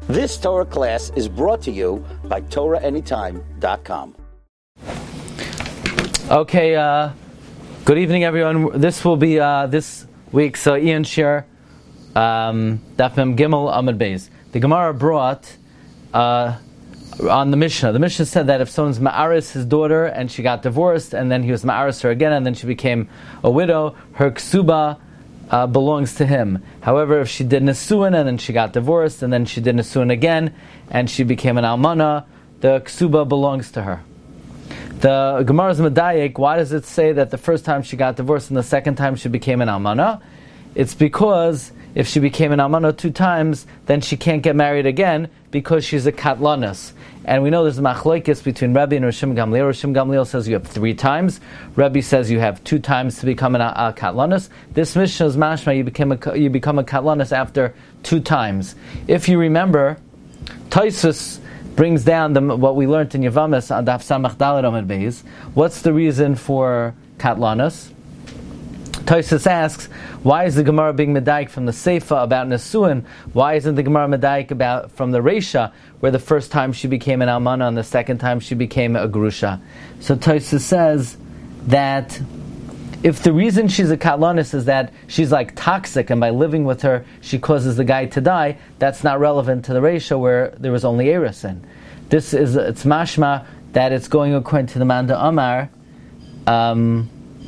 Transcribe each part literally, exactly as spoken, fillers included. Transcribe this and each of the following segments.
This Torah class is brought to you by Torah Anytime dot com. Okay, uh, good evening, everyone. This will be uh, this week's uh, Ian Shir, um, Daf Mem Gimel Amud Beis. The Gemara brought uh, on the Mishnah. The Mishnah said that if someone's ma'aris his daughter and she got divorced, and then he was ma'aris her again, and then she became a widow, her ksuba Uh, belongs to him. However, if she did nesuin and then she got divorced and then she did nesuin again and she became an almana, the ksuba belongs to her. The Gemara's medayik, why does it say that the first time she got divorced and the second time she became an almana? It's because if she became an almana two times, then she can't get married again because she's a katlanis. And we know there's a machlokes between Rabbi and Rishim Gamliel. Rishim Gamliel says you have three times. Rabbi says you have two times to become an, a katlanis. This Mishnah is mashma, you become a, you become a katlanis after two times. If you remember, Tosfos brings down the, what we learned in Yavamis on Daf Samach Daled Amud Beis. What's the reason for katlanis? Tosfos asks, why is the Gemara being medayik from the Seifa about Nesuin? Why isn't the Gemara medayik about from the Reisha, where the first time she became an almana and the second time she became a grusha? So Tosfos says that if the reason she's a katlanis is that she's like toxic and by living with her she causes the guy to die, that's not relevant to the Reisha where there was only Eresin. This is, it's mashma that it's going according to the Manda Amar, um,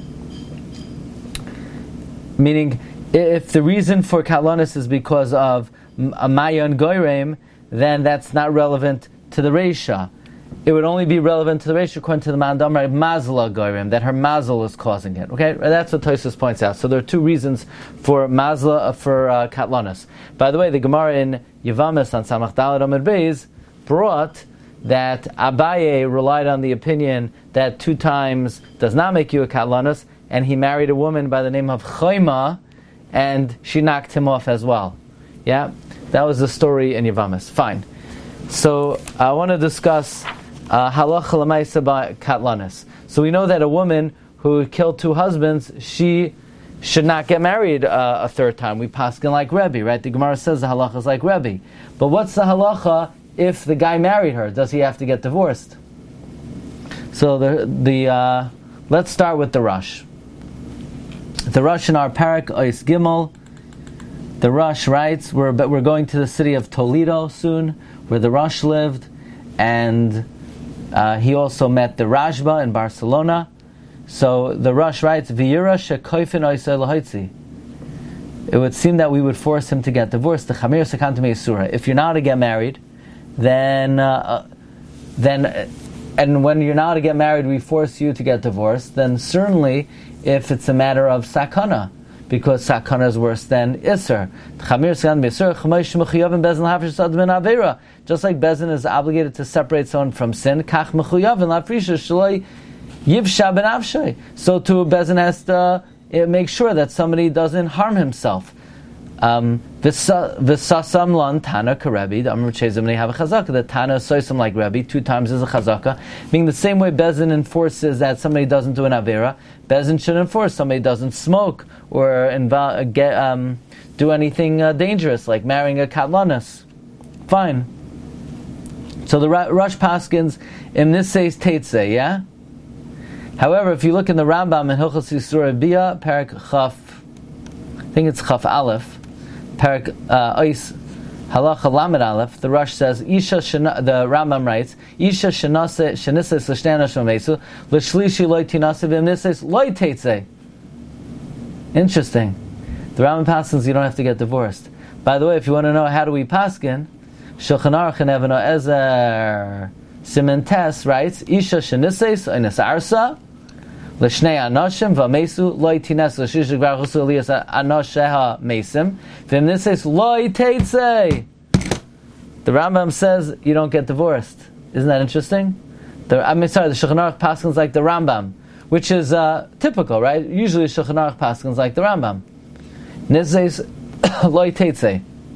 meaning, if the reason for katlanis is because of a mayon goyrem, then that's not relevant to the Reisha. It would only be relevant to the Reisha according to the Mandamar mazla goyrem, that her mazel is causing it. Okay, that's what Tosfos points out. So there are two reasons for mazla for uh, katlanis. By the way, the Gemara in Yavamis on Samach Daled Amud Beis brought that Abaye relied on the opinion that two times does not make you a katlanis, and he married a woman by the name of Chayma, and she knocked him off as well. Yeah, that was the story in Yavamis. Fine. So I want to discuss uh, halacha l'maisa by katlanis. So we know that a woman who killed two husbands, she should not get married uh, a third time. We paskin like Rebbe, right? The Gemara says the halacha is like Rebbe. But what's the halacha if the guy married her? Does he have to get divorced? So the the uh, let's start with the Rush. The Rush in our parak Ois Gimel, the Rush writes, we're we're going to the city of Toledo soon, where the Rush lived, and uh, he also met the Rashba in Barcelona. So the Rush writes, V'yira shekoifin oisei lahoitzi. It would seem that we would force him to get divorced. The Chamir Sekanta Meisura. If you're not to get married, then uh, then and when you're not to get married, we force you to get divorced. Then certainly, if it's a matter of sakana, because sakana is worse than iser. Just like Bezin is obligated to separate someone from sin, so too Bezin has to uh, make sure that somebody doesn't harm himself. Um, V'sasam lan Tana karebi, the Amr Chezim they have a chazaka. The Tana soisam like Rebbe, two times is a chazaka. Meaning the same way Bezin enforces that somebody doesn't do an avera, Bezin should enforce somebody doesn't smoke or invo- get, um, do anything uh, dangerous like marrying a katlanis. Fine. So the Rush Paskins in this says Teitzeh, yeah. However, if you look in the Rambam in Hilchos Yisur Bia, Parak Chaf, I think it's Chaf Aleph. Parak Ois Halacha Lamed Aleph, the Rush says, Isha shena, the Rambam writes, Isha shenase shenises l'shnei anashim mesu l'shlishi loy tinase v'imnises loy teitzeh. Interesting. The Rambam paskins you don't have to get divorced. By the way, if you want to know how do we paskin, Shulchan Aruch and Even Ezer Siman Tes writes, Isha shenises oines arsa l'shnei anashim v'mesu loy tines l'shish gvarchusu elias anasheha mesim v'imnises loy teitzeh. The Rambam says you don't get divorced. Isn't that interesting? The, I'm sorry, the Shulchan Aruch paskins like the Rambam, which is uh, typical, right? Usually Shulchan Aruch paskins like the Rambam. Nises loy teitzeh.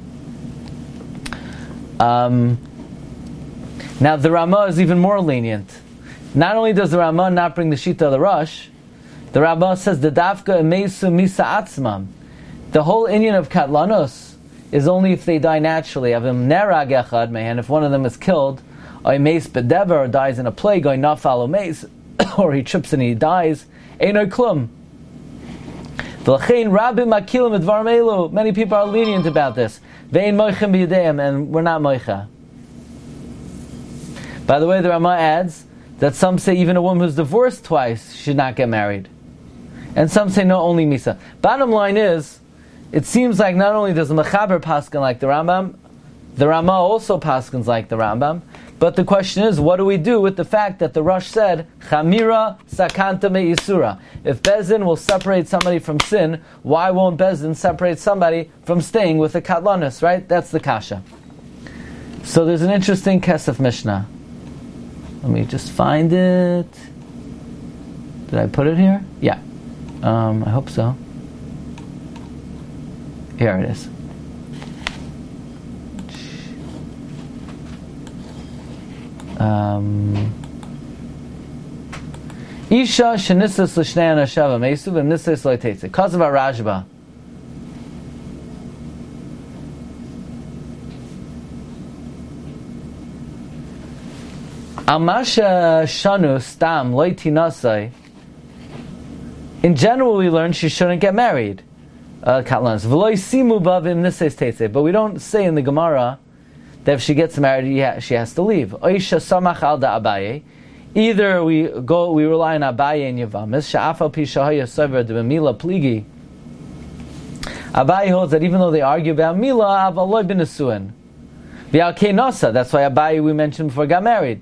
Um, now the Ramah is even more lenient. Not only does the Ramah not bring the Shita of the Rush, the Ramah says the Dafka Emeisu Misa Atzmam. The whole Inyan of Katlanos is only if they die naturally. Avim nerag echad mehan, if one of them is killed, or meis bedever, or dies in a plague, or nafal meis, or he trips and he dies, eino klum. V'lachein rabim akilim edvarim elu. Many people are lenient about this. Vein moichem b'yadeim, and we're not moicha. By the way, the Rama adds that some say even a woman who's divorced twice should not get married. And some say no, only Misa. Bottom line is, it seems like not only does the Mechaber paskin like the Rambam, the Rama also paskins like the Rambam, but the question is, what do we do with the fact that the Rosh said, Chamira sakanta me isura? If Bezin will separate somebody from sin, why won't Bezin separate somebody from staying with a katlanus, right? That's the kasha. So there's an interesting Kesef Mishnah. Let me just find it. Did I put it here? Yeah. Um, I hope so. Here it is. Um, Isha shenisas l'shnei anashava meisu v'nisas lo'teitze. Because of our Rajba. Amasha shanu stam loitinasai. In general, we learn she shouldn't get married. Uh, but we don't say in the Gemara that if she gets married, she has to leave. Either we go, we rely on Abaye and Yavamis. Abaye holds that even though they argue about Mila, Avaloi bin Nesuin. That's why Abaye we mentioned before got married.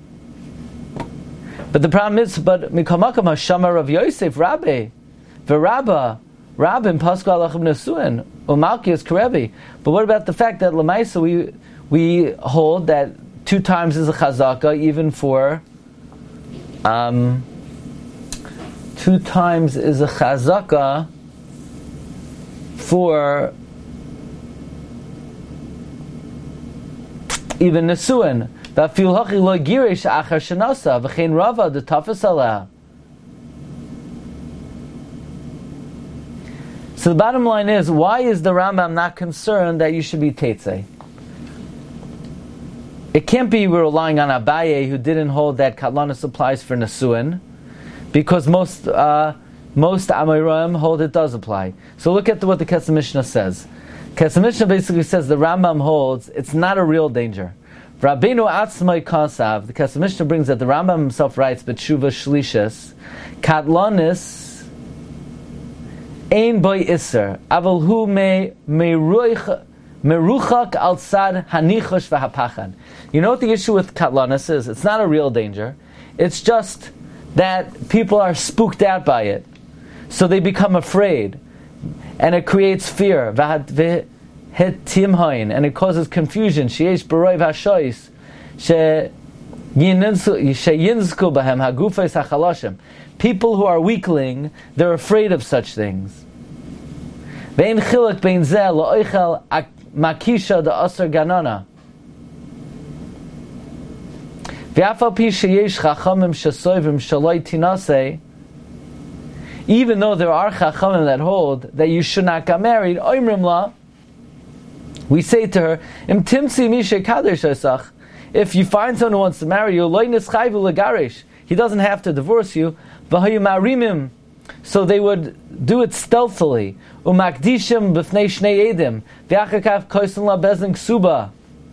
But the problem is, but Mikamakam Hashama Rav Yosef Rabbe, Verabba, Rabbin Pasku Alachim Nesuin, Umalkias Karevi. But what about the fact that Lamaisa we we hold that two times is a chazaka, even for um, two times is a chazaka for even Nesuin. So the bottom line is, why is the Rambam not concerned that you should be Teitzei? It can't be we're relying on Abaye, who didn't hold that Katlanus applies for Nesuin, because most uh, most Amoraim hold it does apply. So look at the, what the Kesef Mishnah says. Kesef Mishnah basically says the Rambam holds it's not a real danger. Rabbeinu Atzmai Kasav, the Kesef Mishnah brings that the Rambam himself writes, B'tshuva Shlishas, Katlanis Ein Boy Isser, Aval Hu Me Meruchak Al Sad Hanichosh V'Hapachad. You know what the issue with Katlanis is? It's not a real danger. It's just that people are spooked out by it, so they become afraid, and it creates fear. Timhain, and it causes confusion. Sheyesh b'roiv hashois she yinsku b'hem hagufes hachalashim. People who are weakling, they're afraid of such things. Ve'in chiluk bein zeh la'oichel makisha da'asar ganana. Ve'afal pi sheyesh chachamim shesoivim shaloi tinasei. Even though there are chachamim that hold that you should not get married, oimrim la, we say to her, Im timsi mishe kadesh esach. If you find someone who wants to marry you, loy neschayvu legarish. He doesn't have to divorce you. V'hayu marimim. So they would do it stealthily. Umakdishim b'fnei shnei edim. V'achakav koisen la bezin ksuba.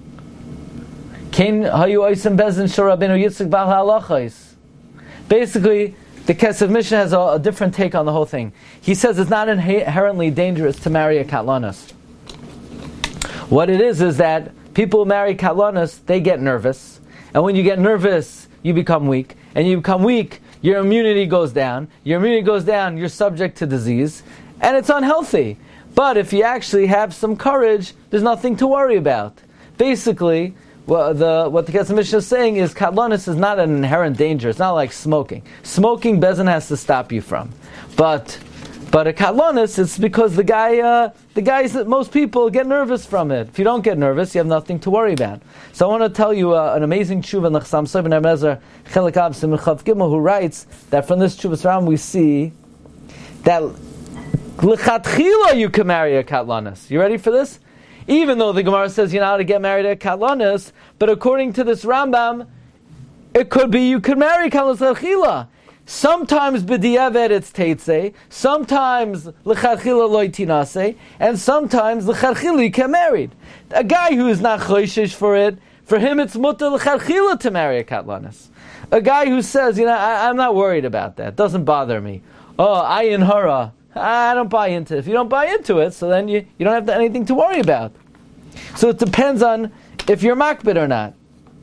Kein hayu oisim bezin shor Rabbeinu Yitzchak bal halachos. Basically, the Kesef Mishnah has a, a different take on the whole thing. He says it's not inherently dangerous to marry a katlanos. What it is is that people who marry katlanos, they get nervous, and when you get nervous, you become weak, and you become weak, your immunity goes down. Your immunity goes down, you're subject to disease, and it's unhealthy. But if you actually have some courage, there's nothing to worry about. Basically, well, the, what the Kesef Mishnah is saying is katlanos is not an inherent danger. It's not like smoking. Smoking, Bezin has to stop you from. But But a katlanis, it's because the guy, uh, the guys that most people get nervous from it. If you don't get nervous, you have nothing to worry about. So I want to tell you uh, an amazing tshuva in the Chassam Sofer Ben Ebenezer Chelik Av Siman Chav Gimel, who writes that from this tshuva round we see that l'chatchila you can marry a katlanis. You ready for this? even though the Gemara says you're not allowed to get married at Katlanis, but according to this Rambam, it could be you could marry Katlanis L'chadchila. Sometimes b'diavad it's teitze, sometimes l'chadchila loy tinase, and sometimes l'chadchila you get married. A guy who is not choishish for it, for him it's mutter l'chadchila to marry a Katlanis. A guy who says, you know, I, I'm not worried about that, doesn't bother me. Oh, ayin hara, I don't buy into it. If you don't buy into it, so then you, you don't have to, anything to worry about. So it depends on if you're makbid or not.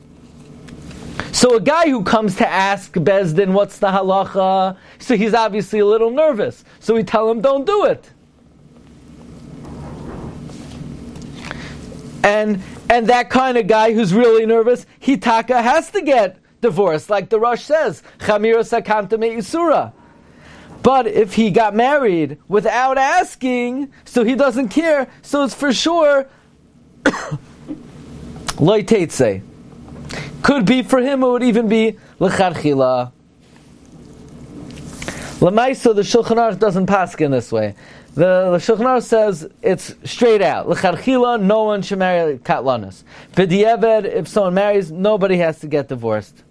So a guy who comes to ask Bezdin what's the halacha, so he's obviously a little nervous. So we tell him don't do it. And and that kind of guy who's really nervous, Hitaka has to get divorced, like the Rosh says, Chamira Sakanta Me'isura. But if he got married without asking, so he doesn't care, so it's for sure Loi Teitze. Could be for him, it would even be L'chadchila. L'maisa, the Shulchan Aruch doesn't paskin in this way. The, the Shulchan Aruch says it's straight out. L'chadchila, no one should marry Katlanis. B'diavad, if someone marries, nobody has to get divorced.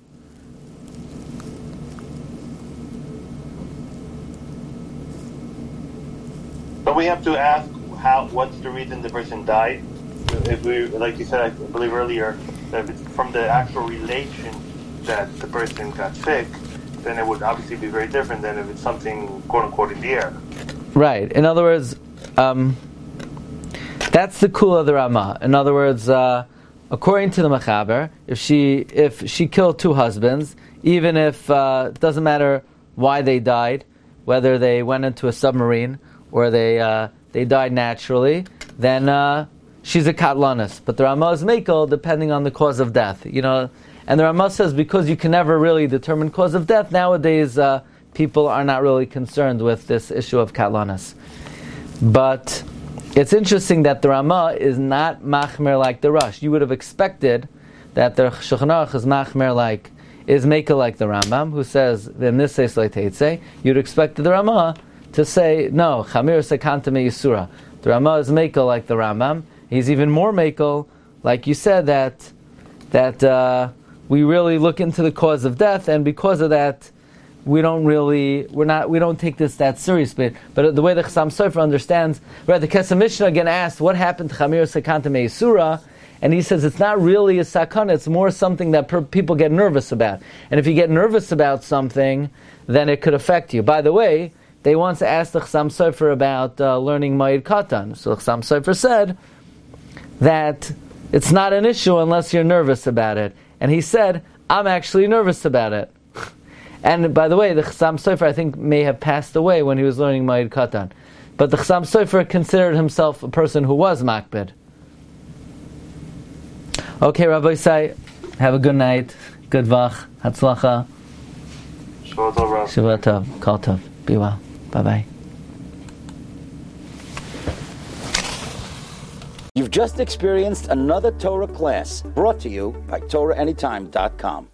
But we have to ask how. What's the reason the person died? If we, like you said, I believe earlier, that if it's from the actual relation that the person got sick, then it would obviously be very different than if it's something quote unquote in the air. Right. In other words, um, that's the kula of the Ramah. In other words, uh, according to the Mechaber, if she if she killed two husbands, even if uh, it doesn't matter why they died, whether they went into a submarine or they uh, they died naturally, then uh, she's a Katlanis. But the Ramah is Mekel depending on the cause of death. You know, and the Ramah says because you can never really determine cause of death, nowadays uh, people are not really concerned with this issue of Katlanis. But it's interesting that the Ramah is not machmer like the Rosh. You would have expected that the Shulchan Aruch is machmer like, is Mekel like the Rambam, who says, V'mnisei slei teitzei. You'd expect the Ramah to say, no, Chamir Sekanta Me'isura. The Ramah is Mekel like the Rambam. He's even more Mekel, like you said, that that uh, we really look into the cause of death, and because of that, we don't really, we're not, we don't take this that serious. But, but the way the Chassam Sofer understands, right? The Kesef Mishnah again asked, what happened to Chamir Sekanta Me'isura? And he says it's not really a sakana, it's more something that per- people get nervous about. And if you get nervous about something, then it could affect you. By the way, they once asked the Chassam Sofer about uh, learning Ma'id Katan. So the Chassam Sofer said that it's not an issue unless you're nervous about it. And he said, I'm actually nervous about it. And by the way, the Chassam Sofer I think may have passed away when he was learning Ma'id Katan. But the Chassam Sofer considered himself a person who was makbid. Okay, Rabbi Isai, have a good night. Good vach. Hatzlacha. Shavua tov, Rav. Shavua tov. Kol tov. Be well. Bye-bye. You've just experienced another Torah class brought to you by Torah Anytime dot com.